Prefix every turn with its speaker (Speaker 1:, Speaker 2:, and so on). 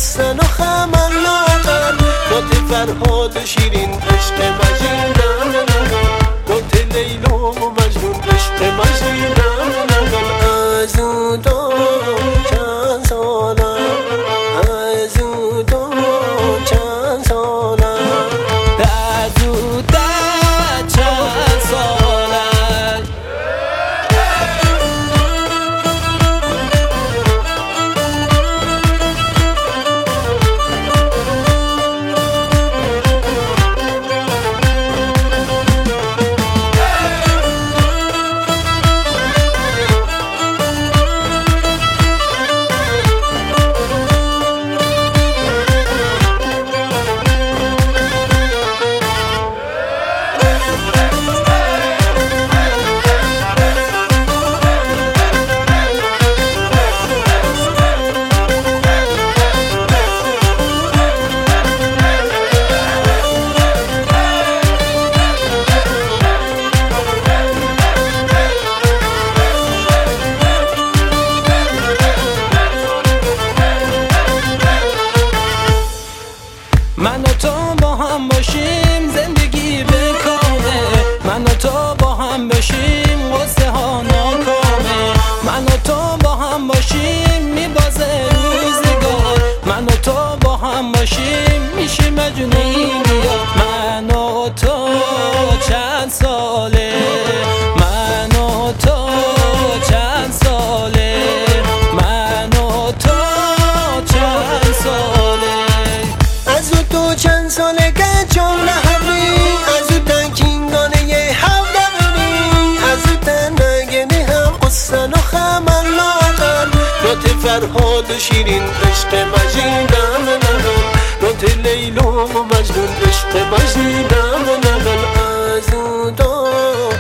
Speaker 1: قصن و خمر لاغر نوت فرهاد شیرین عشق مجیدم نوت لیل و مجنون عشق مجیدم از او دو چند سالم از او دو چند سالم
Speaker 2: از او چند سالم من و تو با هم باشیم زندگی بکامه من و تو با هم باشیم قصه ها ناکامه من و تو با هم باشیم میبازه روزگار من و تو با هم باشیم میشیم مجنون بیا من و تو چند ساله من و تو چند ساله من و تو چند ساله
Speaker 1: چند ساله که جام نهری از او تنکینگانه یه هفته بری از او تنگنی هم قصن و خمر لاغر نوت فرهاد شیرین عشق مجیدم نوت لیل و مجنون عشق مجیدم از او دو